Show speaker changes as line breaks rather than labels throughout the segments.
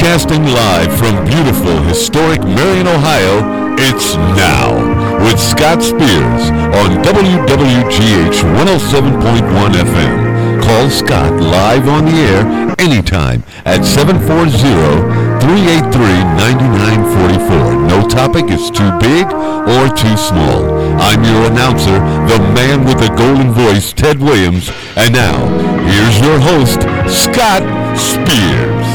Broadcasting live from beautiful, historic Marion, Ohio, it's Now with Scott Spears on WWGH 107.1 FM. Call Scott live on the air anytime at 740-383-9944. No topic is too big or too small. I'm your announcer, the man with the golden voice, Ted Williams. And now, here's your host, Scott Spears.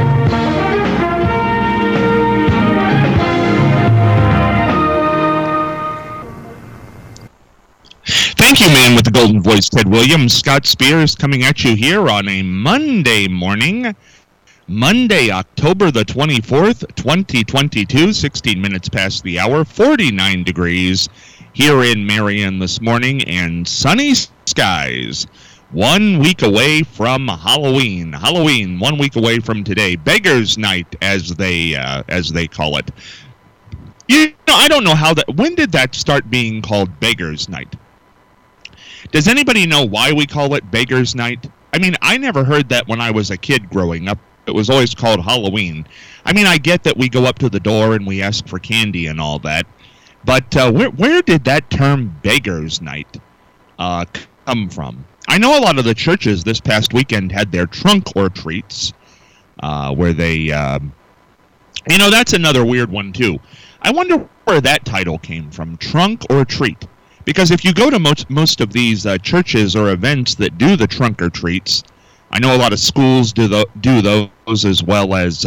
Thank you, man with the golden voice, Ted Williams. Scott Spears coming at you here on a Monday morning. Monday, October the 24th, 2022, 16 minutes past the hour, 49 degrees here in Marion this morning, and sunny skies. 1 week away from Halloween. 1 week away from today. Beggars Night, as they call it. You know, I don't know when did that start being called Beggars Night? Does anybody know why we call it Beggars Night? I mean, I never heard that when I was a kid growing up. It was always called Halloween. I mean, I get that we go up to the door and we ask for candy and all that, but where did that term Beggars Night come from? I know a lot of the churches this past weekend had their trunk or treats, where they, that's another weird one too. I wonder where that title came from, trunk or treat. Because if you go to most of these churches or events that do the trunk or treats, I know a lot of schools do those, as well as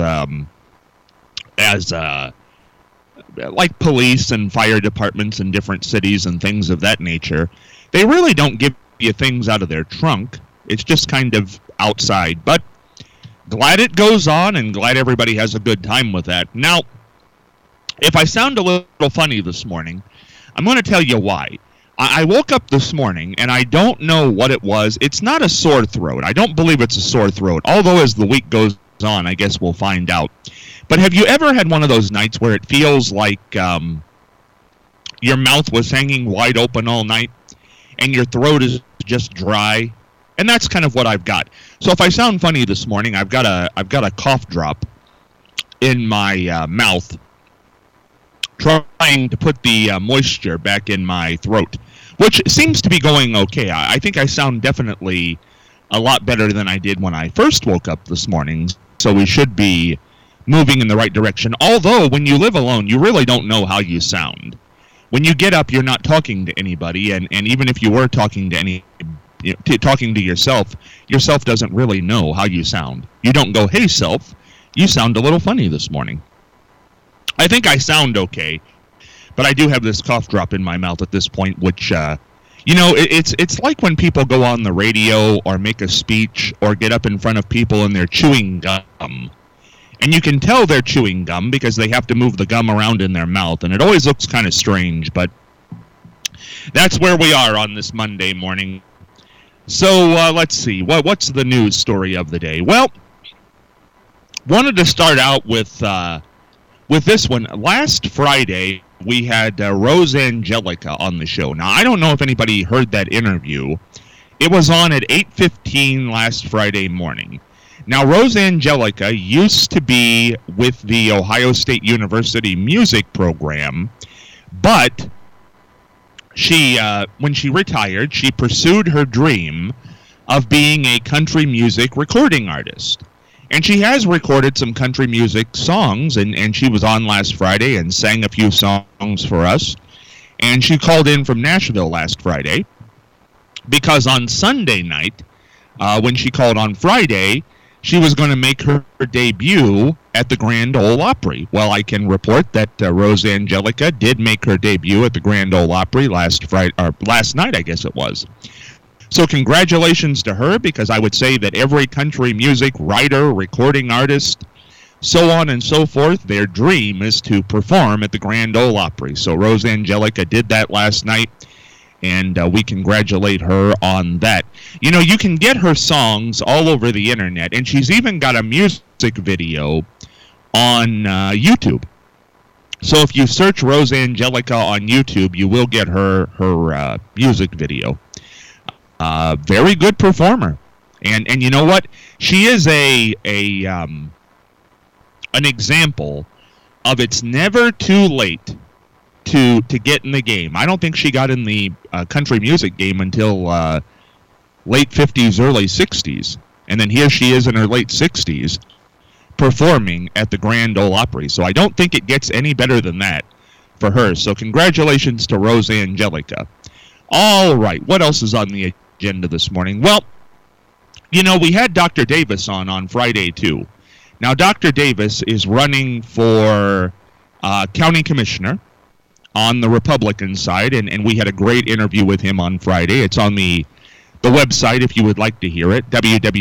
like police and fire departments in different cities and things of that nature. They really don't give you things out of their trunk. It's just kind of outside. But glad it goes on, and glad everybody has a good time with that. Now, if I sound a little funny this morning, I'm going to tell you why. I woke up this morning, and I don't know what it was. It's not a sore throat. I don't believe it's a sore throat, although as the week goes on, I guess we'll find out. But have you ever had one of those nights where it feels like your mouth was hanging wide open all night, and your throat is just dry? And that's kind of what I've got. So if I sound funny this morning, I've got a cough drop in my mouth, trying to put the moisture back in my throat, which seems to be going okay. I think I sound definitely a lot better than I did when I first woke up this morning, so we should be moving in the right direction. Although, when you live alone, you really don't know how you sound. When you get up, you're not talking to anybody, and even if you were talking to talking to yourself doesn't really know how you sound. You don't go, "Hey, self, you sound a little funny this morning." I think I sound okay, but I do have this cough drop in my mouth at this point, which, it's like when people go on the radio or make a speech or get up in front of people and they're chewing gum. And you can tell they're chewing gum because they have to move the gum around in their mouth, and it always looks kind of strange, but that's where we are on this Monday morning. So let's see, what's the news story of the day? Well, wanted to start out with this one. Last Friday, we had Rose Angelica on the show. Now, I don't know if anybody heard that interview. It was on at 8:15 last Friday morning. Now, Rose Angelica used to be with the Ohio State University music program, but she, when she retired, she pursued her dream of being a country music recording artist. And she has recorded some country music songs, and she was on last Friday and sang a few songs for us. And she called in from Nashville last Friday, because on Sunday night, when she called on Friday, she was going to make her debut at the Grand Ole Opry. Well, I can report that Rose Angelica did make her debut at the Grand Ole Opry last night, I guess it was. So congratulations to her, because I would say that every country music writer, recording artist, so on and so forth, their dream is to perform at the Grand Ole Opry. So Rose Angelica did that last night, and we congratulate her on that. You know, you can get her songs all over the internet, and she's even got a music video on YouTube. So if you search Rose Angelica on YouTube, you will get her music video. Very good performer. And you know what? She is a an example of it's never too late to get in the game. I don't think she got in the country music game until late 50s, early 60s. And then here she is in her late 60s performing at the Grand Ole Opry. So I don't think it gets any better than that for her. So congratulations to Rose Angelica. All right, what else is on the agenda this morning? Well, you know, we had Dr. Davis on Friday, too. Now, Dr. Davis is running for county commissioner on the Republican side, and we had a great interview with him on Friday. It's on the website if you would like to hear it,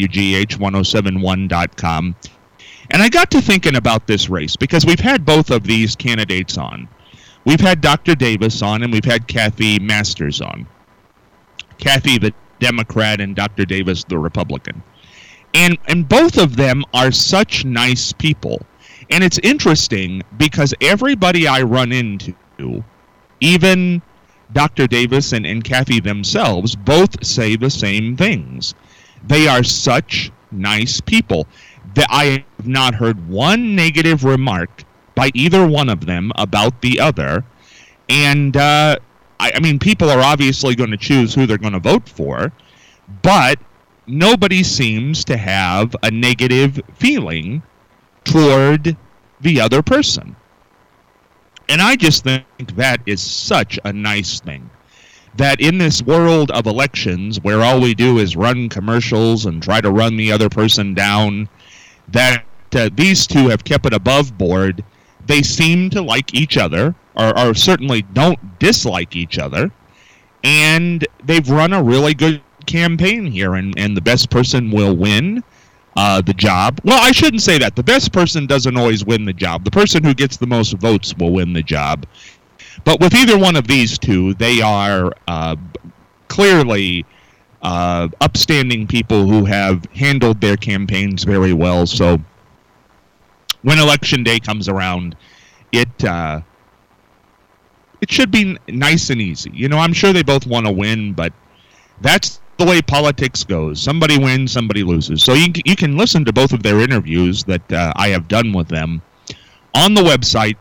wwgh1071.com. And I got to thinking about this race because we've had both of these candidates on. We've had Dr. Davis on, and we've had Kathy Masters on. Kathy, the Democrat, and Dr. Davis, the Republican. And both of them are such nice people. And it's interesting because everybody I run into, even Dr. Davis and Kathy themselves, both say the same things. They are such nice people that I have not heard one negative remark by either one of them about the other. And, I mean, people are obviously going to choose who they're going to vote for, but nobody seems to have a negative feeling toward the other person. And I just think that is such a nice thing. That in this world of elections, where all we do is run commercials and try to run the other person down, that these two have kept it above board. They seem to like each other, or certainly don't dislike each other, and they've run a really good campaign here, and the best person will win the job. Well, I shouldn't say that. The best person doesn't always win the job. The person who gets the most votes will win the job. But with either one of these two, they are clearly upstanding people who have handled their campaigns very well. So when Election Day comes around, it should be nice and easy. You know, I'm sure they both want to win, but that's the way politics goes. Somebody wins, somebody loses. So you can listen to both of their interviews that I have done with them on the website,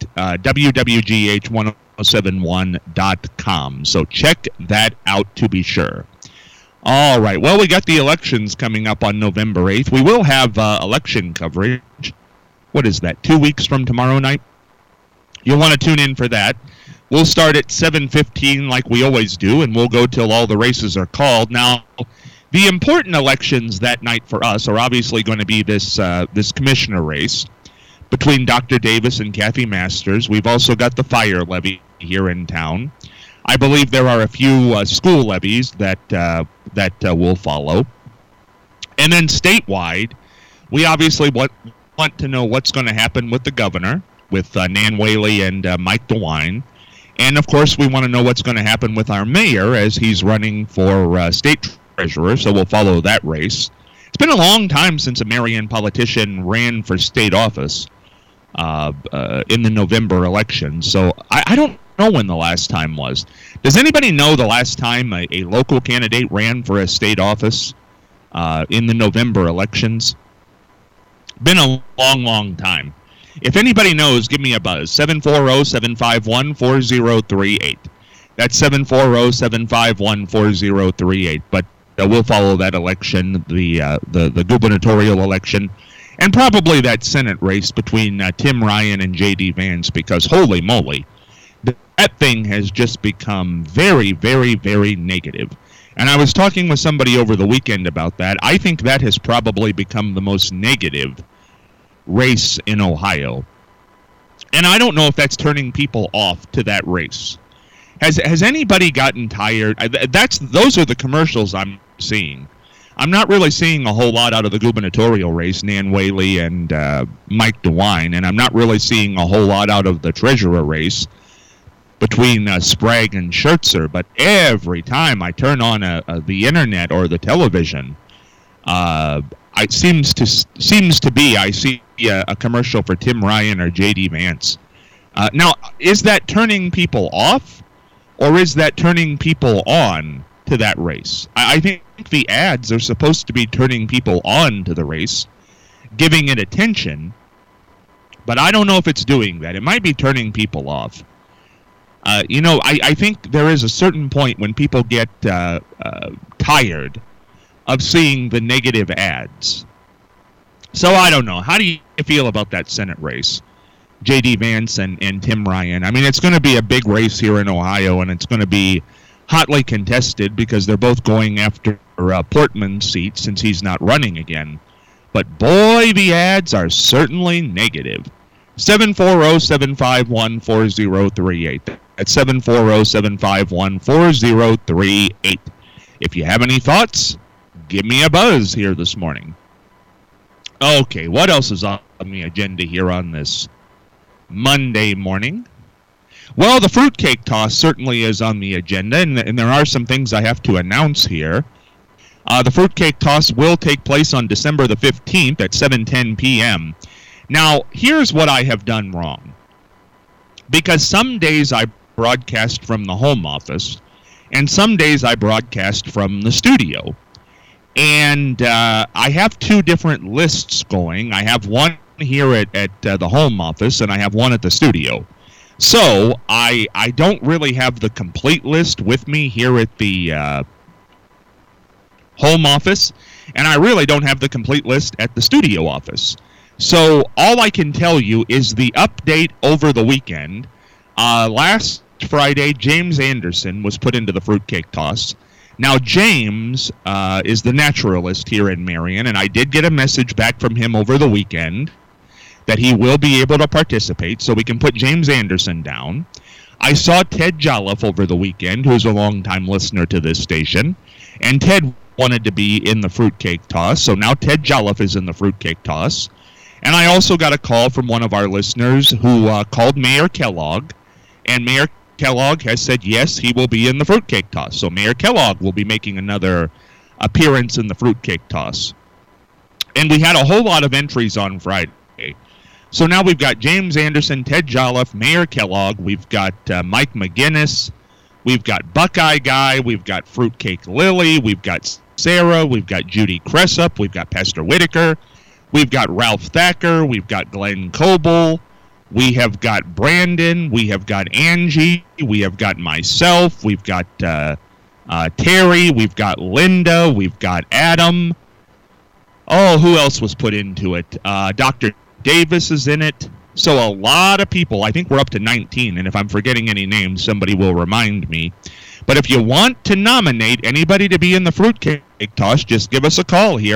wwgh1071.com. So check that out to be sure. All right. Well, we got the elections coming up on November 8th. We will have election coverage. What is that, 2 weeks from tomorrow night? You'll want to tune in for that. We'll start at 7:15 like we always do, and we'll go till all the races are called. Now, the important elections that night for us are obviously going to be this commissioner race between Dr. Davis and Kathy Masters. We've also got the fire levy here in town. I believe there are a few school levies that will follow. And then statewide, we obviously want to know what's going to happen with the governor, with Nan Whaley and Mike DeWine. And, of course, we want to know what's going to happen with our mayor as he's running for state treasurer, so we'll follow that race. It's been a long time since a Marion politician ran for state office in the November election, so I don't know when the last time was. Does anybody know the last time a local candidate ran for a state office in the November elections? Been a long, long time. If anybody knows, give me a buzz, 740-751-4038. That's 740-751-4038. But we'll follow that election, the gubernatorial election, and probably that Senate race between Tim Ryan and J.D. Vance, because holy moly, that thing has just become very, very, very negative. And I was talking with somebody over the weekend about that. I think that has probably become the most negative race in Ohio. And I don't know if that's turning people off to that race. Has anybody gotten tired? Those are the commercials I'm seeing. I'm not really seeing a whole lot out of the gubernatorial race, Nan Whaley and Mike DeWine, and I'm not really seeing a whole lot out of the treasurer race between Sprague and Schertzer. But every time I turn on the internet or the television, it seems to be I see a commercial for Tim Ryan or J.D. Vance. Now, is that turning people off, or is that turning people on to that race? I think the ads are supposed to be turning people on to the race, giving it attention, but I don't know if it's doing that. It might be turning people off. I think there is a certain point when people get tired of seeing the negative ads. So I don't know. How do you feel about that Senate race? J.D. Vance and Tim Ryan. I mean, it's going to be a big race here in Ohio, and it's going to be hotly contested because they're both going after Portman's seat since he's not running again. But boy, the ads are certainly negative. 740-751-4038. That's 740-751-4038. If you have any thoughts, give me a buzz here this morning. Okay, what else is on the agenda here on this Monday morning? Well, the fruitcake toss certainly is on the agenda, and there are some things I have to announce here. The fruitcake toss will take place on December the 15th at 7:10 p.m. Now, here's what I have done wrong. Because some days I broadcast from the home office, and some days I broadcast from the studio. And I have two different lists going. I have one here at the home office, and I have one at the studio. So I don't really have the complete list with me here at the home office, and I really don't have the complete list at the studio office. So all I can tell you is the update over the weekend. Last Friday, James Anderson was put into the fruitcake toss. Now, James is the naturalist here in Marion, and I did get a message back from him over the weekend that he will be able to participate, so we can put James Anderson down. I saw Ted Jolliffe over the weekend, who's a longtime listener to this station, and Ted wanted to be in the fruitcake toss, so now Ted Jolliffe is in the fruitcake toss. And I also got a call from one of our listeners who called Mayor Kellogg, and Mayor Kellogg has said yes, he will be in the fruitcake toss. So Mayor Kellogg will be making another appearance in the fruitcake toss. And we had a whole lot of entries on Friday. So now we've got James Anderson, Ted Jolliffe, Mayor Kellogg, we've got Mike McGinnis, we've got Buckeye Guy, we've got Fruitcake Lily, we've got Sarah, we've got Judy Cressup, we've got Pastor Whitaker, we've got Ralph Thacker, we've got Glenn Coble, we have got Brandon, we have got Angie, we have got myself, we've got Terry, we've got Linda, we've got Adam. Oh, who else was put into it? Dr. Davis is in it. So a lot of people. I think we're up to 19, and if I'm forgetting any names, somebody will remind me. But if you want to nominate anybody to be in the fruitcake toss, just give us a call here,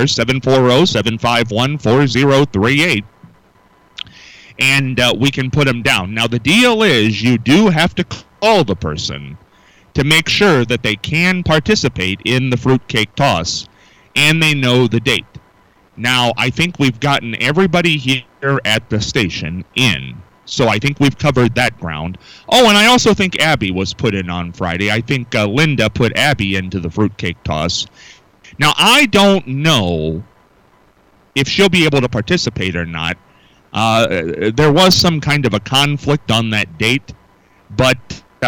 740-751-4038. And we can put them down. Now, the deal is you do have to call the person to make sure that they can participate in the fruitcake toss, and they know the date. Now, I think we've gotten everybody here at the station in, so I think we've covered that ground. Oh, and I also think Abby was put in on Friday. I think Linda put Abby into the fruitcake toss. Now, I don't know if she'll be able to participate or not. There was some kind of a conflict on that date, but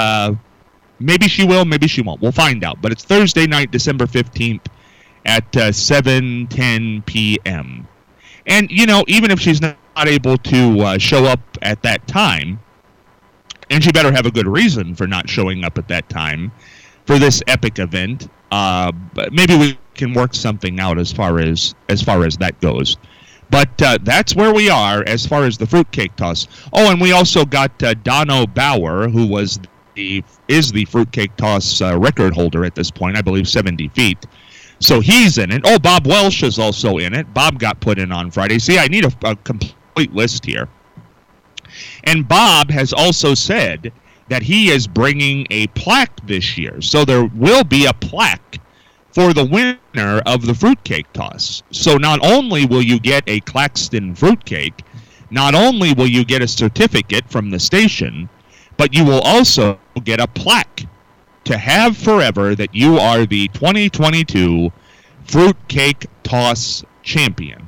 maybe she will, maybe she won't. We'll find out. But it's Thursday night, December 15th at 7:10 p.m. And, you know, even if she's not able to show up at that time, and she better have a good reason for not showing up at that time for this epic event, but maybe we can work something out as far as that goes. But that's where we are as far as the fruitcake toss. Oh, and we also got Dono Bauer, who is the fruitcake toss record holder at this point, I believe 70 feet. So he's in it. Oh, Bob Welsh is also in it. Bob got put in on Friday. See, I need a complete list here. And Bob has also said that he is bringing a plaque this year. So there will be a plaque for the winner of the fruitcake toss. So not only will you get a Claxton fruitcake, not only will you get a certificate from the station, but you will also get a plaque to have forever that you are the 2022 Fruitcake Toss champion.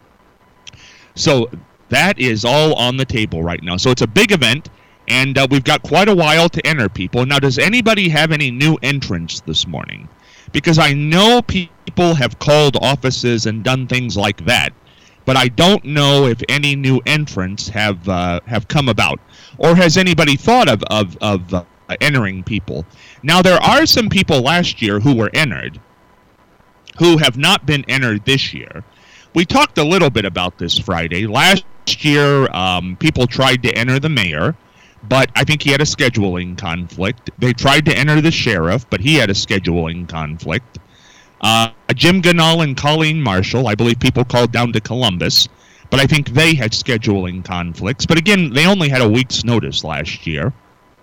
So that is all on the table right now. So it's a big event, and we've got quite a while to enter people. Now, does anybody have any new entrants this morning? Because I know people have called offices and done things like that, but I don't know if any new entrants have come about, or has anybody thought of entering people. Now, there are some people last year who were entered who have not been entered this year. We talked a little bit about this Friday. Last year, people tried to enter the mayor, but I think he had a scheduling conflict. They tried to enter the sheriff, but he had a scheduling conflict. Jim Ganal and Colleen Marshall, I believe people called down to Columbus, but I think they had scheduling conflicts. But again, they only had a week's notice last year.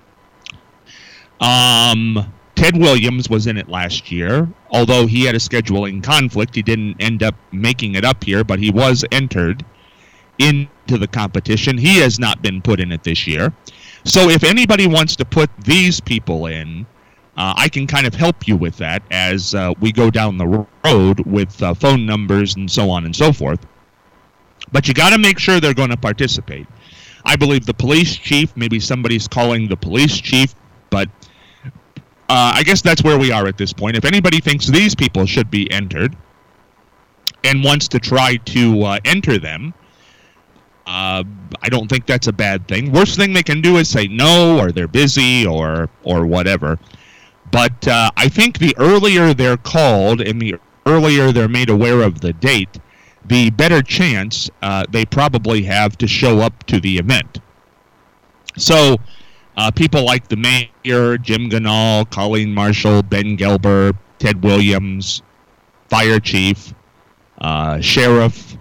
Ted Williams was in it last year, although he had a scheduling conflict. He didn't end up making it up here, but he was entered into the competition. He has not been put in it this year. So if anybody wants to put these people in, I can kind of help you with that as we go down the road with phone numbers and so on and so forth. But you got to make sure they're going to participate. I believe the police chief, maybe somebody's calling the police chief, but I guess that's where we are at this point. If anybody thinks these people should be entered and wants to try to enter them, I don't think that's a bad thing. Worst thing they can do is say no, or they're busy, or whatever. But I think the earlier they're called and the earlier they're made aware of the date, the better chance they probably have to show up to the event. So people like the mayor, Jim Ganal, Colleen Marshall, Ben Gelber, Ted Williams, fire chief, sheriff,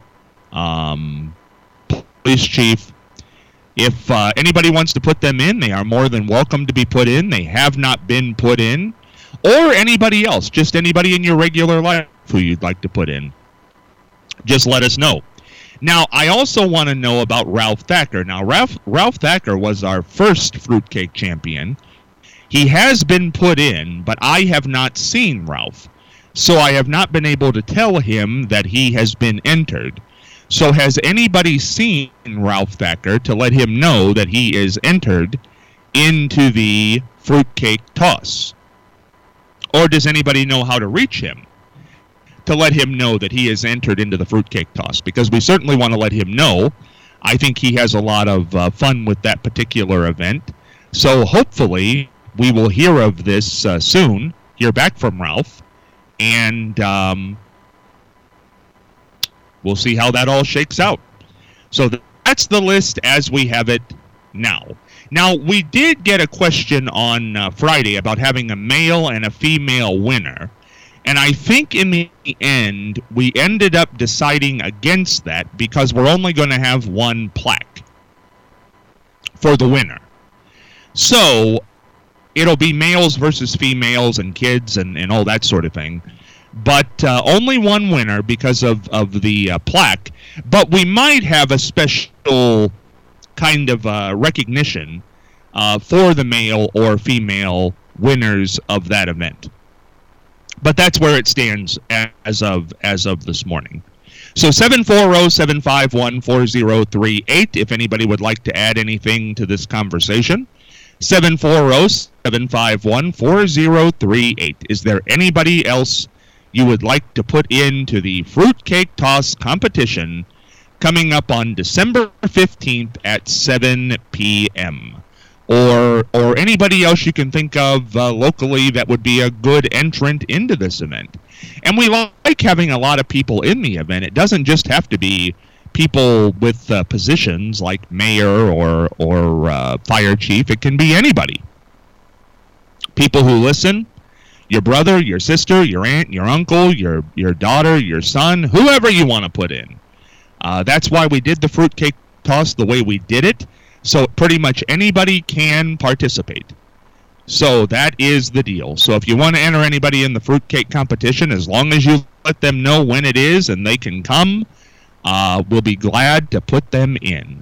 police chief. If anybody wants to put them in, they are more than welcome to be put in. They have not been put in. Or anybody else, just anybody in your regular life who you'd like to put in. Just let us know. Now, I also want to know about Ralph Thacker. Now, Ralph Thacker was our first fruitcake champion. He has been put in, but I have not seen Ralph. So I have not been able to tell him that he has been entered. So has anybody seen Ralph Thacker to let him know that he is entered into the fruitcake toss? Or does anybody know how to reach him to let him know that he is entered into the fruitcake toss? Because we certainly want to let him know. I think he has a lot of fun with that particular event. So hopefully we will hear of this soon, hear back from Ralph, and we'll see how that all shakes out. So that's the list as we have it now. Now, we did get a question on Friday about having a male and a female winner. And I think in the end, we ended up deciding against that because we're only going to have one plaque for the winner. So it'll be males versus females and kids and all that sort of thing. But only one winner because of the plaque. But we might have a special kind of recognition for the male or female winners of that event. But that's where it stands as of this morning. So 740-751-4038 if anybody would like to add anything to this conversation. 740-751-4038. Is there anybody else you would like to put into the fruitcake toss competition coming up on December 15th at 7 p.m.? Or anybody else you can think of locally that would be a good entrant into this event. And we like having a lot of people in the event. It doesn't just have to be people with positions like mayor or fire chief. It can be anybody. People who listen, your brother, your sister, your aunt, your uncle, your daughter, your son, whoever you want to put in. That's why we did the fruitcake toss the way we did it. So pretty much anybody can participate. So that is the deal. So if you want to enter anybody in the fruitcake competition, as long as you let them know when it is and they can come, we'll be glad to put them in.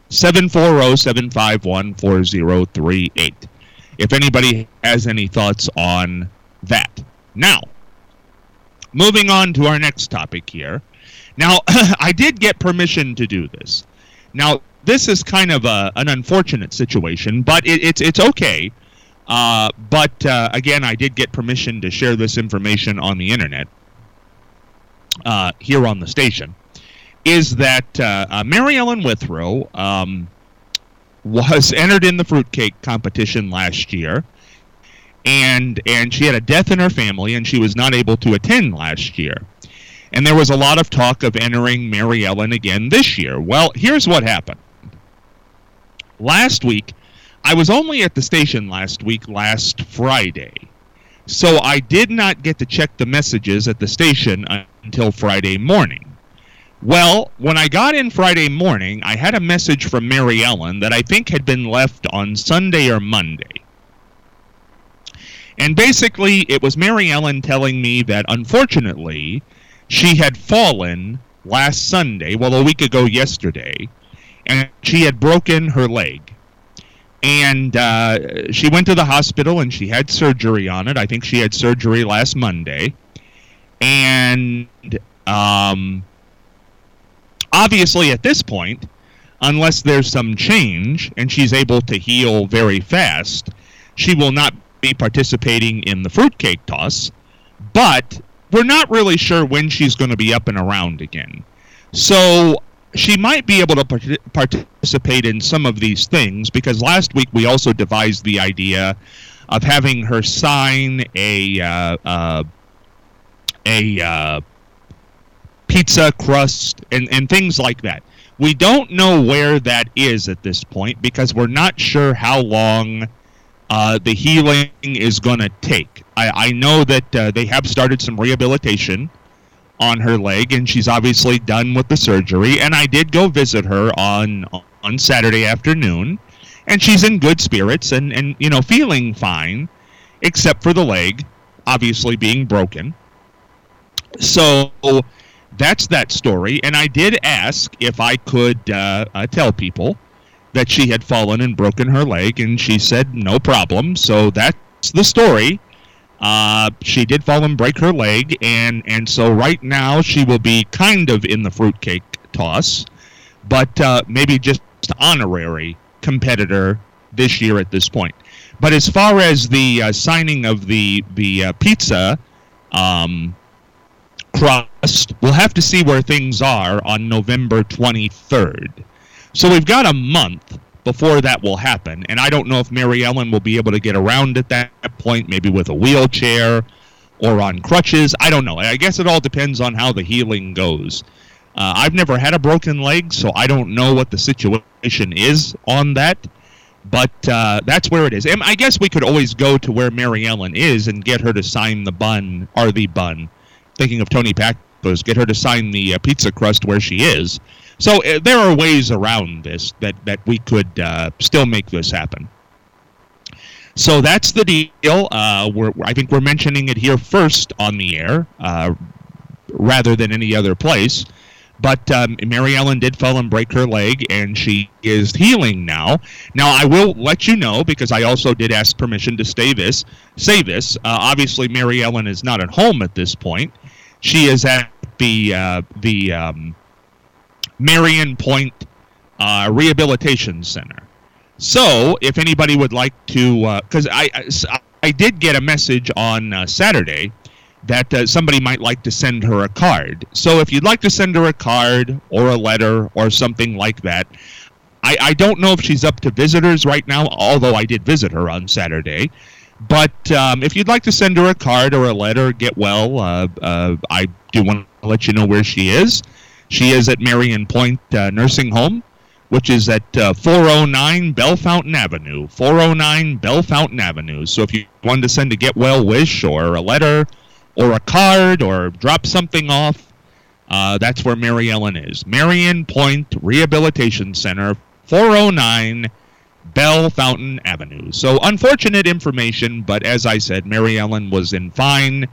740-751-4038. If anybody has any thoughts on that. Now, moving on to our next topic here. Now, I did get permission to do this. Now, this is kind of an unfortunate situation, but it's okay. But again, I did get permission to share this information on the internet here on the station. is that Mary Ellen Withrow was entered in the fruitcake competition last year, and she had a death in her family, and she was not able to attend last year. And there was a lot of talk of entering Mary Ellen again this year. Well, here's what happened. Last week, I was only at the station last Friday, so I did not get to check the messages at the station until Friday morning. Well, when I got in Friday morning, I had a message from Mary Ellen that I think had been left on Sunday or Monday. And basically, it was Mary Ellen telling me that, unfortunately, she had fallen last Sunday, well, a week ago yesterday, and she had broken her leg. And she went to the hospital, and she had surgery on it. I think she had surgery last Monday. And obviously, at this point, unless there's some change and she's able to heal very fast, she will not be participating in the fruitcake toss. But we're not really sure when she's going to be up and around again. So she might be able to participate in some of these things, because last week we also devised the idea of having her sign a pizza crust and things like that. We don't know where that is at this point, because we're not sure how long the healing is going to take. I know that they have started some rehabilitation on her leg, and she's obviously done with the surgery. And I did go visit her on Saturday afternoon, and she's in good spirits and you know, feeling fine, except for the leg obviously being broken. So that's that story. And I did ask if I could tell people that she had fallen and broken her leg, and she said no problem. So that's the story. She did fall and break her leg, and so right now she will be kind of in the fruitcake toss, but maybe just honorary competitor this year at this point. But as far as the signing of the pizza crust, we'll have to see where things are on November 23rd. So we've got a month before that will happen, and I don't know if Mary Ellen will be able to get around at that point, maybe with a wheelchair or on crutches. I don't know. I guess it all depends on how the healing goes. I've never had a broken leg, so I don't know what the situation is on that, but that's where it is. And I guess we could always go to where Mary Ellen is and get her to sign the bun, thinking of Tony Pacos, get her to sign the pizza crust where she is. So there are ways around this that we could still make this happen. So that's the deal. I think we're mentioning it here first on the air, rather than any other place. But Mary Ellen did fall and break her leg, and she is healing now. Now, I will let you know, because I also did ask permission to say this. Obviously, Mary Ellen is not at home at this point. She is at the Marion Point Rehabilitation Center. So, if anybody would like to, because I did get a message on Saturday that somebody might like to send her a card. So, if you'd like to send her a card or a letter or something like that, I don't know if she's up to visitors right now, although I did visit her on Saturday. But if you'd like to send her a card or a letter, get well, I do want to let you know where she is. She is at Marion Point Nursing Home, which is at 409 Bellefontaine Avenue. 409 Bellefontaine Avenue. So if you wanted to send a get well wish or a letter or a card or drop something off, that's where Mary Ellen is. Marion Point Rehabilitation Center, 409 Bellefontaine Avenue. So unfortunate information, but as I said, Mary Ellen was in fine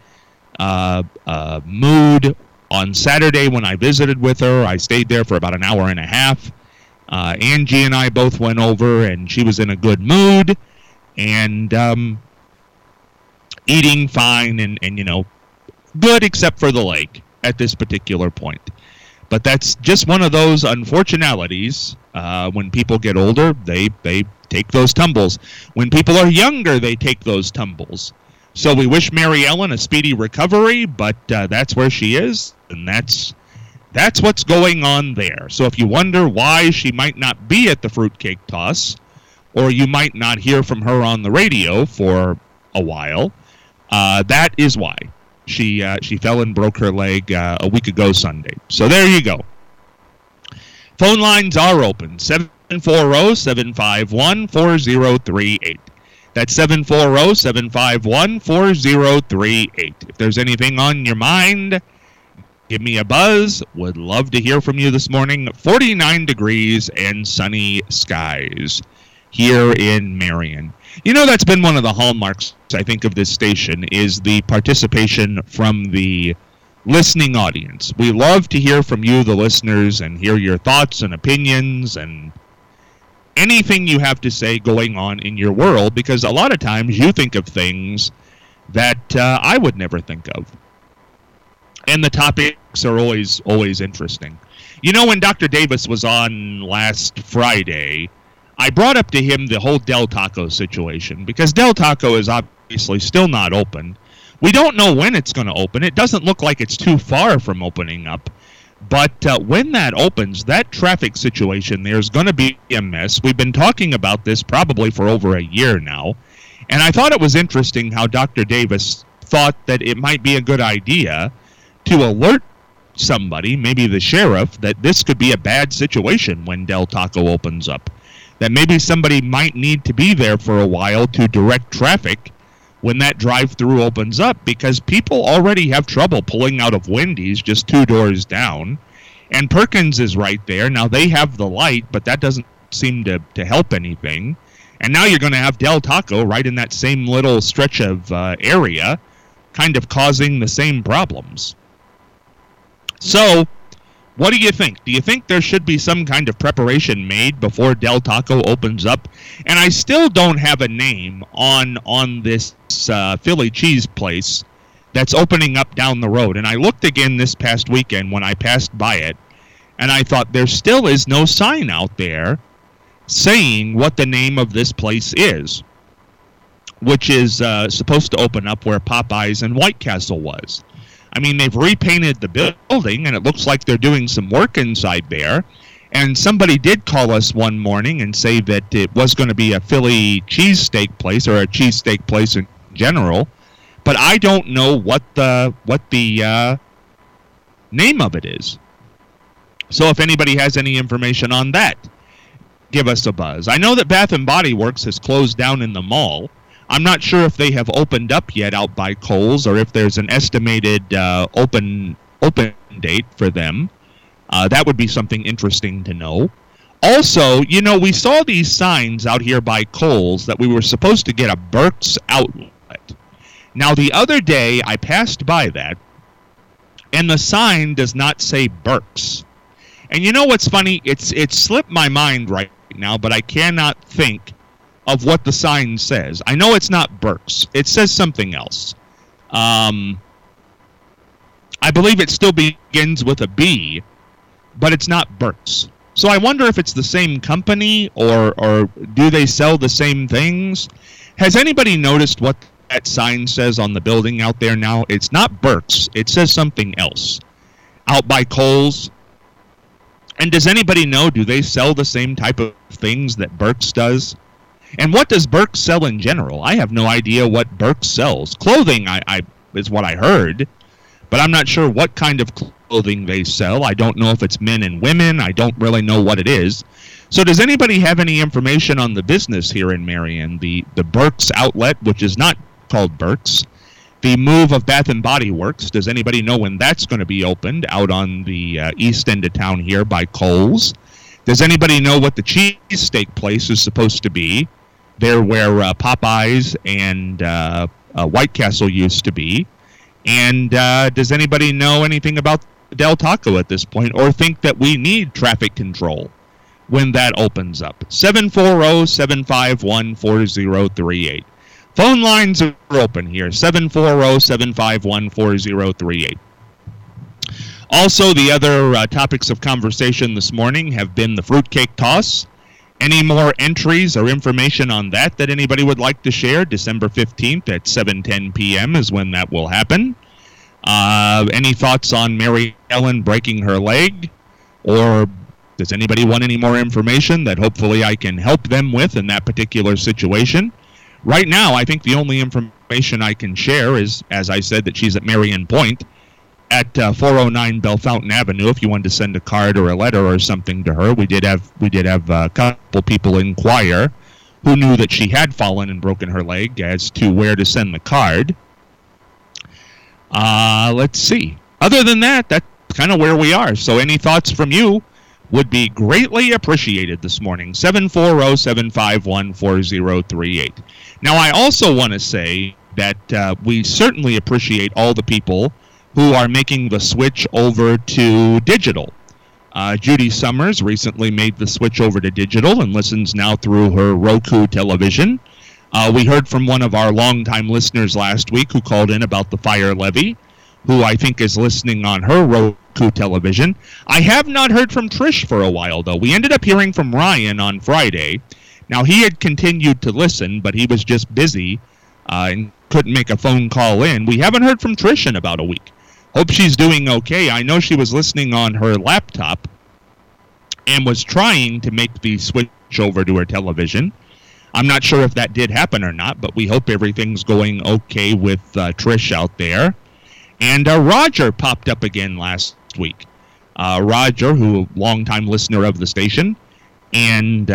mood on Saturday when I visited with her. I stayed there for about an hour and a half. Angie and I both went over, and she was in a good mood and eating fine and you know, good except for the leg at this particular point. But that's just one of those unfortunalities. When people get older, they take those tumbles. When people are younger, they take those tumbles. So we wish Mary Ellen a speedy recovery, but that's where she is, and that's That's what's going on there. So if you wonder why she might not be at the fruitcake toss, or you might not hear from her on the radio for a while, that is why. She fell and broke her leg a week ago Sunday. So there you go. Phone lines are open, 740-751-4038. That's 740-751-4038. If there's anything on your mind, give me a buzz. Would love to hear from you this morning. 49 degrees and sunny skies here in Marion. You know, that's been one of the hallmarks, I think, of this station is the participation from the listening audience. We love to hear from you, the listeners, and hear your thoughts and opinions and anything you have to say going on in your world, because a lot of times you think of things that I would never think of. And the topics are always interesting. You know, when Dr. Davis was on last Friday, I brought up to him the whole Del Taco situation, because Del Taco is obviously still not open. We don't know when it's going to open. It doesn't look like it's too far from opening up. But when that opens, that traffic situation there is going to be a mess. We've been talking about this probably for over a year now. And I thought it was interesting how Dr. Davis thought that it might be a good idea to alert somebody, maybe the sheriff, that this could be a bad situation when Del Taco opens up. That maybe somebody might need to be there for a while to direct traffic when that drive-through opens up, because people already have trouble pulling out of Wendy's just 2 doors down, and Perkins is right there. Now they have the light, but that doesn't seem to help anything. And now you're going to have Del Taco right in that same little stretch of area, kind of causing the same problems. So, what do you think? Do you think there should be some kind of preparation made before Del Taco opens up? And I still don't have a name on this Philly cheese place that's opening up down the road. And I looked again this past weekend when I passed by it, and I thought there still is no sign out there saying what the name of this place is, which is supposed to open up where Popeyes and White Castle was. I mean, they've repainted the building, and it looks like they're doing some work inside there. And somebody did call us one morning and say that it was going to be a Philly cheesesteak place, or a cheesesteak place in general. But I don't know what the name of it is. So if anybody has any information on that, give us a buzz. I know that Bath & Body Works has closed down in the mall. I'm not sure if they have opened up yet out by Kohl's, or if there's an estimated open date for them. That would be something interesting to know. Also, you know, we saw these signs out here by Kohl's that we were supposed to get a Burke's outlet. Now, the other day, I passed by that, and the sign does not say Burke's. And you know what's funny? It's slipped my mind right now, but I cannot think of what the sign says. I know it's not Burke's. It says something else. I believe it still begins with a B, but it's not Burke's. So I wonder if it's the same company, or do they sell the same things? Has anybody noticed what that sign says on the building out there now? It's not Burke's. It says something else. Out by Kohl's. And does anybody know, do they sell the same type of things that Burke's does? And what does Burke's sell in general? I have no idea what Burke's sells. Clothing I is what I heard, but I'm not sure what kind of clothing they sell. I don't know if it's men and women. I don't really know what it is. So does anybody have any information on the business here in Marion? The Burke's outlet, which is not called Burke's. The move of Bath & Body Works. Does anybody know when that's going to be opened out on the east end of town here by Kohl's? Does anybody know what the cheesesteak place is supposed to be? There where Popeyes and White Castle used to be. And does anybody know anything about Del Taco at this point, or think that we need traffic control when that opens up? 740-751-4038. Phone lines are open here, 740-751-4038. Also, the other topics of conversation this morning have been the fruitcake toss. Any more entries or information on that anybody would like to share? December 15th at 7:10 p.m. is when that will happen. Any thoughts on Mary Ellen breaking her leg? Or does anybody want any more information that hopefully I can help them with in that particular situation? Right now, I think the only information I can share is, as I said, that she's at Marion Point at 409 Bellefontaine Avenue. If you wanted to send a card or a letter or something to her, we did have a couple people inquire who knew that she had fallen and broken her leg as to where to send the card. Let's see. Other than that, that's kind of where we are. So any thoughts from you would be greatly appreciated this morning. 740-751-4038. Now, I also want to say that we certainly appreciate all the people who are making the switch over to digital. Judy Summers recently made the switch over to digital and listens now through her Roku television. We heard from one of our longtime listeners last week who called in about the fire levy, who I think is listening on her Roku television. I have not heard from Trish for a while, though. We ended up hearing from Ryan on Friday. Now, he had continued to listen, but he was just busy and couldn't make a phone call in. We haven't heard from Trish in about a week. Hope she's doing okay. I know she was listening on her laptop and was trying to make the switch over to her television. I'm not sure if that did happen or not, but we hope everything's going okay with Trish out there. And Roger popped up again last week. Roger, who longtime listener of the station, and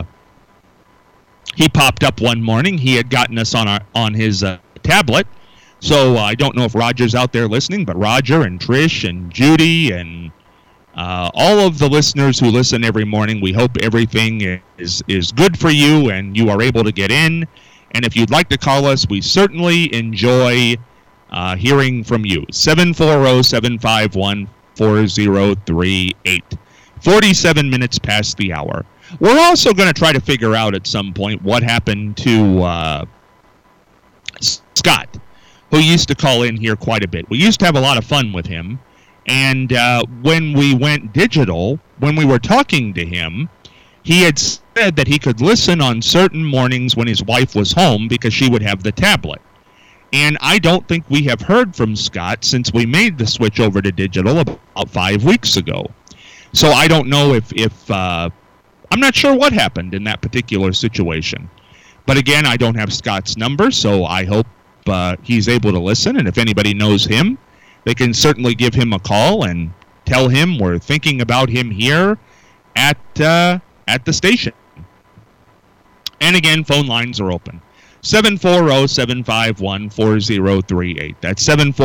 he popped up one morning. He had gotten us on his tablet. So I don't know if Roger's out there listening, but Roger and Trish and Judy and all of the listeners who listen every morning, we hope everything is good for you and you are able to get in. And if you'd like to call us, we certainly enjoy hearing from you. 740-751-4038. 47 minutes past the hour. We're also going to try to figure out at some point what happened to Scott, who used to call in here quite a bit. We used to have a lot of fun with him. And when we went digital, when we were talking to him, he had said that he could listen on certain mornings when his wife was home because she would have the tablet. And I don't think we have heard from Scott since we made the switch over to digital about 5 weeks ago. So I don't know if I'm not sure what happened in that particular situation. But again, I don't have Scott's number, so I hope he's able to listen. And if anybody knows him, they can certainly give him a call and tell him we're thinking about him here at the station. And again, phone lines are open. 740-751-4038. That's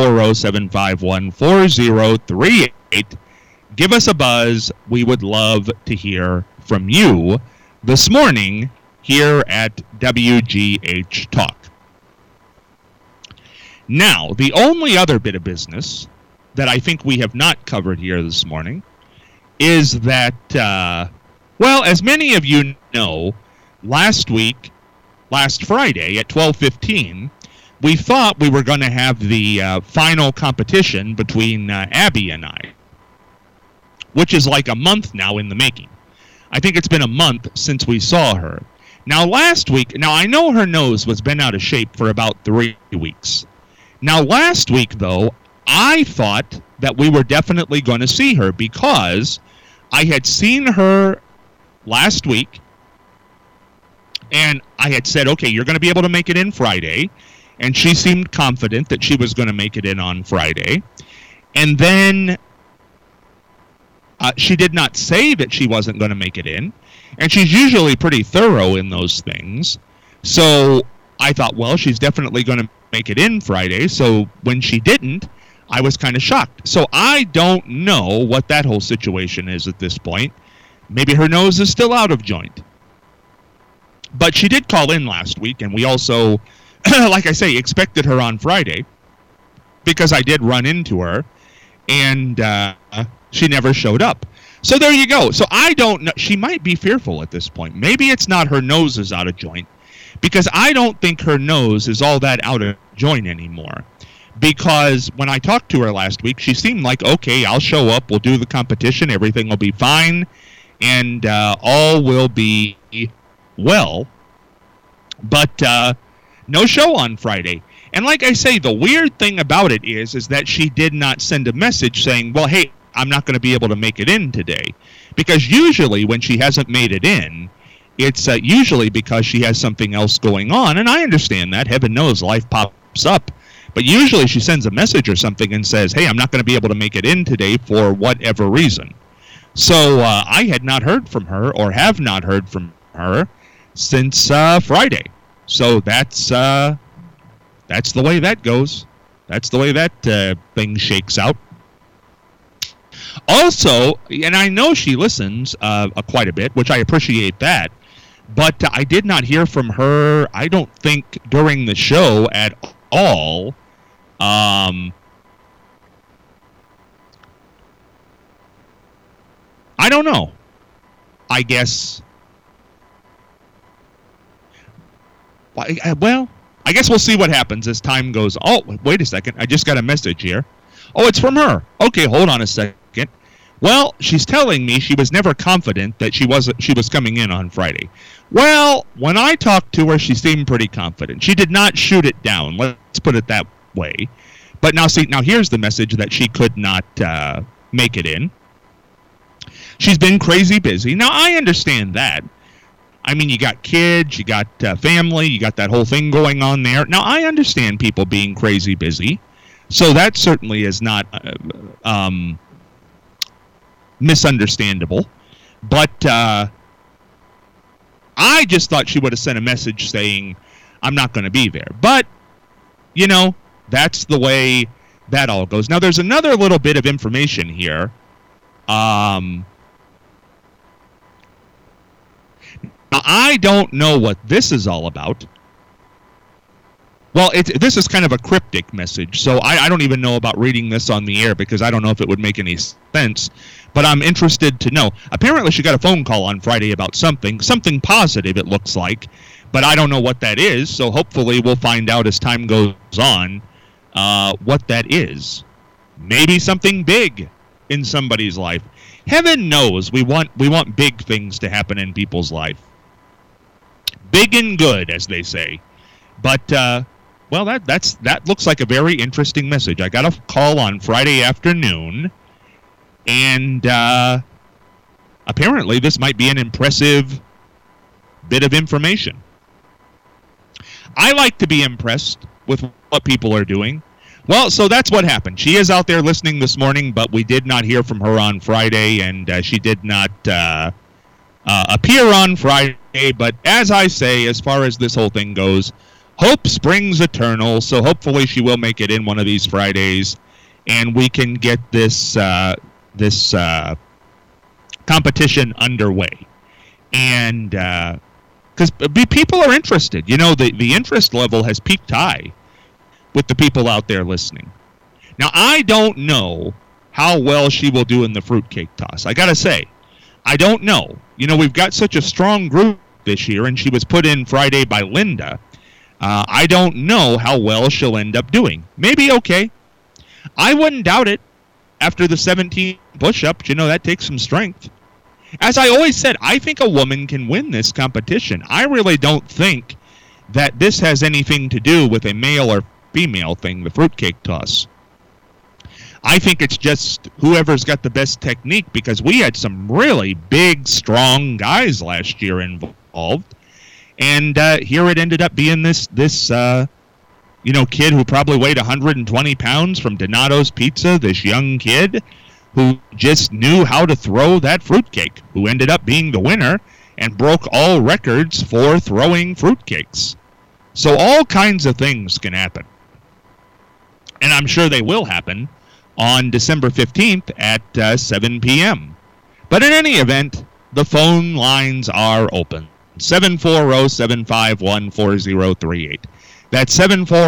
740-751-4038. Give us a buzz. We would love to hear from you this morning here at WGH Talk. Now, the only other bit of business that I think we have not covered here this morning is that, well, as many of you know, last Friday at 12:15, we thought we were going to have the final competition between Abby and I, which is like a month now in the making. I think it's been a month since we saw her. Now, last week, I know her nose was been out of shape for about 3 weeks. Now, last week, though, I thought that we were definitely going to see her because I had seen her last week, and I had said, okay, you're going to be able to make it in Friday, and she seemed confident that she was going to make it in on Friday. And then she did not say that she wasn't going to make it in, and she's usually pretty thorough in those things. So I thought, well, she's definitely going to make it in Friday. So when she didn't, I was kind of shocked. So I don't know what that whole situation is at this point. Maybe her nose is still out of joint. But she did call in last week, and we also, like I say, expected her on Friday because I did run into her, and she never showed up. So there you go. So I don't know. She might be fearful at this point. Maybe it's not her nose is out of joint, because I don't think her nose is all that out of joint anymore. Because when I talked to her last week, she seemed like, okay, I'll show up, we'll do the competition, everything will be fine, and all will be well. But no show on Friday. And like I say, the weird thing about it is that she did not send a message saying, well, hey, I'm not going to be able to make it in today. Because usually when she hasn't made it in, it's usually because she has something else going on. And I understand that. Heaven knows life pops up. But usually she sends a message or something and says, hey, I'm not going to be able to make it in today for whatever reason. So I had not heard from her, or have not heard from her since Friday. So that's the way that goes. That's the way that thing shakes out. Also, and I know she listens quite a bit, which I appreciate that, but I did not hear from her, I don't think, during the show at all. I don't know. I guess. Well, I guess we'll see what happens as time goes. Oh, wait a second. I just got a message here. Oh, it's from her. Okay, hold on a second. Well, she's telling me she was never confident that she was coming in on Friday. Well, when I talked to her, she seemed pretty confident. She did not shoot it down. Let's put it that way. But now here's the message that she could not make it in. She's been crazy busy. Now, I understand that. I mean, you got kids, you got family, you got that whole thing going on there. Now, I understand people being crazy busy. So that certainly is not misunderstandable. But I just thought she would have sent a message saying, I'm not going to be there. But, you know, that's the way that all goes. Now, there's another little bit of information here. I don't know what this is all about. Well, this is kind of a cryptic message, so I don't even know about reading this on the air because I don't know if it would make any sense, but I'm interested to know. Apparently she got a phone call on Friday about something positive it looks like, but I don't know what that is, so hopefully we'll find out as time goes on what that is. Maybe something big in somebody's life. Heaven knows we want big things to happen in people's life. Big and good, as they say. But, well, that looks like a very interesting message. I got a call on Friday afternoon, and apparently this might be an impressive bit of information. I like to be impressed with what people are doing. Well, so that's what happened. She is out there listening this morning, but we did not hear from her on Friday, and she did not appear on Friday. But as I say, as far as this whole thing goes, hope springs eternal, so hopefully she will make it in one of these Fridays, and we can get this competition underway. And because people are interested. You know, the interest level has peaked high with the people out there listening. Now, I don't know how well she will do in the fruitcake toss. I got to say, I don't know. You know, we've got such a strong group this year, and she was put in Friday by Linda. I don't know how well she'll end up doing. Maybe okay. I wouldn't doubt it. After the 17 push-ups, you know, that takes some strength. As I always said, I think a woman can win this competition. I really don't think that this has anything to do with a male or female thing, the fruitcake toss. I think it's just whoever's got the best technique, because we had some really big, strong guys last year involved. And here it ended up being this kid who probably weighed 120 pounds from Donato's Pizza, this young kid who just knew how to throw that fruitcake, who ended up being the winner and broke all records for throwing fruitcakes. So all kinds of things can happen. And I'm sure they will happen on December 15th at 7 p.m. But in any event, the phone lines are open. 740-751-4038. That's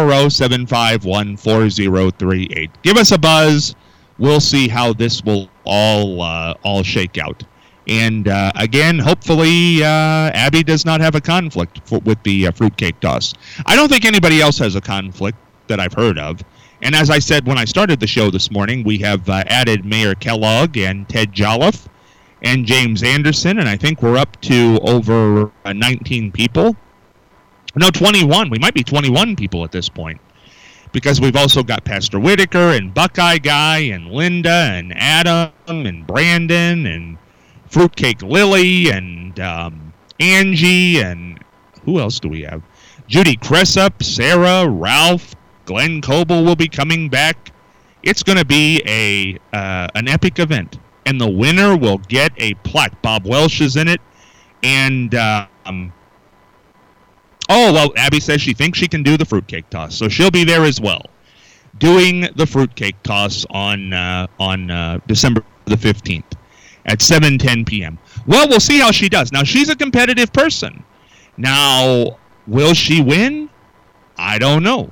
740-751-4038. Give us a buzz. We'll see how this will all shake out. And again, hopefully Abby does not have a conflict with the fruitcake toss. I don't think anybody else has a conflict that I've heard of. And as I said when I started the show this morning, we have added Mayor Kellogg and Ted Jolliffe and James Anderson, and I think we're up to over 19 people. No, 21. We might be 21 people at this point. because we've also got Pastor Whitaker and Buckeye Guy and Linda and Adam and Brandon and Fruitcake Lily and Angie and who else do we have? Judy Cressup, Sarah, Ralph, Glenn Coble will be coming back. It's going to be an epic event, and the winner will get a plaque. Bob Welsh is in it, and Abby says she thinks she can do the fruitcake toss, so she'll be there as well, doing the fruitcake toss on December the 15th at 7:10 p.m. Well, we'll see how she does. Now, she's a competitive person. Now, will she win? I don't know.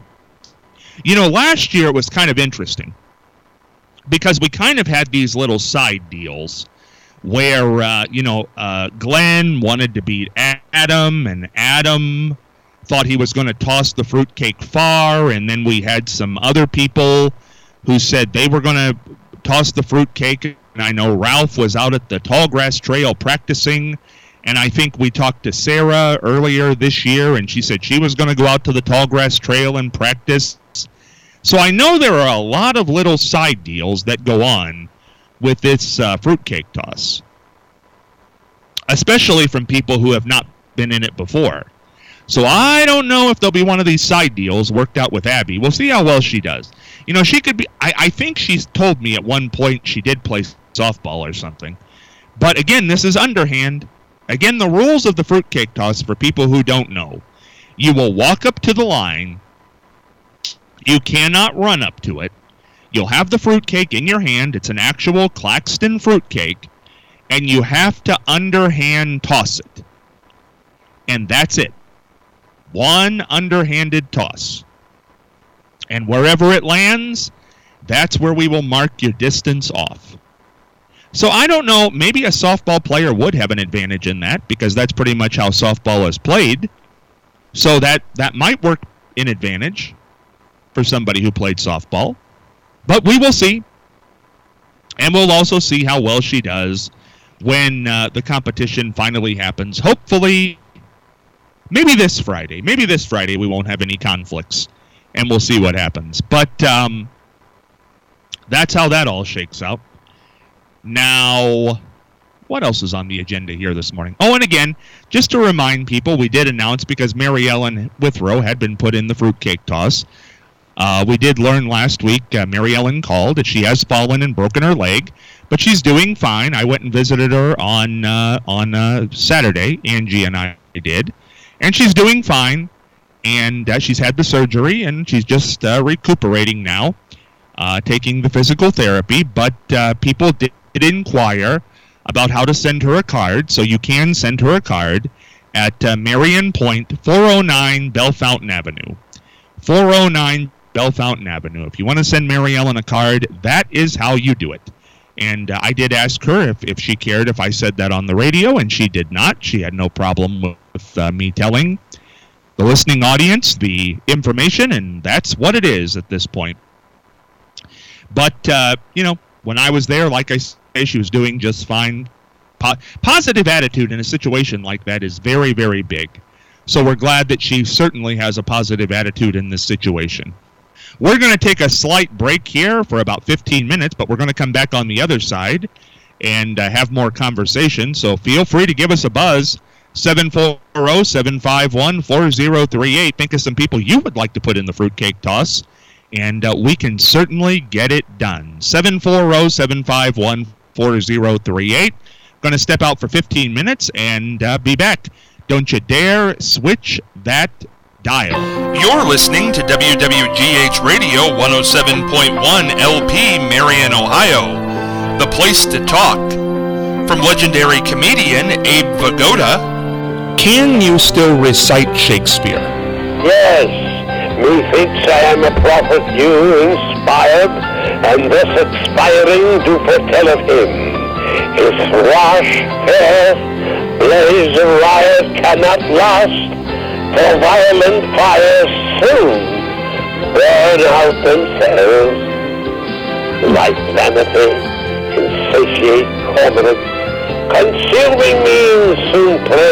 Last year it was kind of interesting because we kind of had these little side deals where, Glenn wanted to beat Adam, and Adam thought he was going to toss the fruitcake far, and then we had some other people who said they were going to toss the fruitcake, and I know Ralph was out at the Tallgrass Trail practicing, and I think we talked to Sarah earlier this year, and she said she was going to go out to the Tallgrass Trail and practice. So I know there are a lot of little side deals that go on with this fruitcake toss, especially from people who have not been in it before. So I don't know if there'll be one of these side deals worked out with Abby. We'll see how well she does. She could be, I think she's told me at one point she did play softball or something. But again, this is underhand. Again, the rules of the fruitcake toss for people who don't know. You will walk up to the line. You cannot run up to it. You'll have the fruitcake in your hand. It's an actual Claxton fruitcake. And you have to underhand toss it. And that's it. One underhanded toss. And wherever it lands, that's where we will mark your distance off. So I don't know, maybe a softball player would have an advantage in that because that's pretty much how softball is played. So that might work in advantage for somebody who played softball. But we will see. And we'll also see how well she does when the competition finally happens. Hopefully, maybe this Friday. Maybe this Friday we won't have any conflicts. And we'll see what happens. But that's how that all shakes out. Now, what else is on the agenda here this morning? Oh, and again, just to remind people, we did announce because Mary Ellen Withrow had been put in the fruitcake toss. We did learn last week, Mary Ellen called that she has fallen and broken her leg, but she's doing fine. I went and visited her on Saturday. Angie and I did, and she's doing fine. And she's had the surgery, and she's just recuperating now, taking the physical therapy. But people did inquire about how to send her a card, so you can send her a card at Marion Point, 409 Bellefontaine Avenue. 409 Bellefontaine Avenue. If you want to send Mary Ellen a card, that is how you do it. And I did ask her if she cared if I said that on the radio, and she did not. She had no problem with me telling the listening audience the information, and that's what it is at this point. But, when I was there, like I say, she was doing just fine. Positive attitude in a situation like that is very, very big. So we're glad that she certainly has a positive attitude in this situation. We're going to take a slight break here for about 15 minutes, but we're going to come back on the other side and have more conversation. So feel free to give us a buzz. 740-751-4038. Think of some people you would like to put in the fruitcake toss, and we can certainly get it done. 740-751-4038. Going to step out for 15 minutes and be back. Don't you dare switch that dial.
You're listening to WWGH Radio 107.1 LP Marion, Ohio. The place to talk. From legendary comedian Abe Vigoda.
Can you still recite Shakespeare?
Yes, methinks I am a prophet you inspired, and thus expiring do foretell of him. His rash fair blaze of riot cannot last, for violent fires soon burn out themselves. Like vanity, insatiate cormorant, consuming means soon prey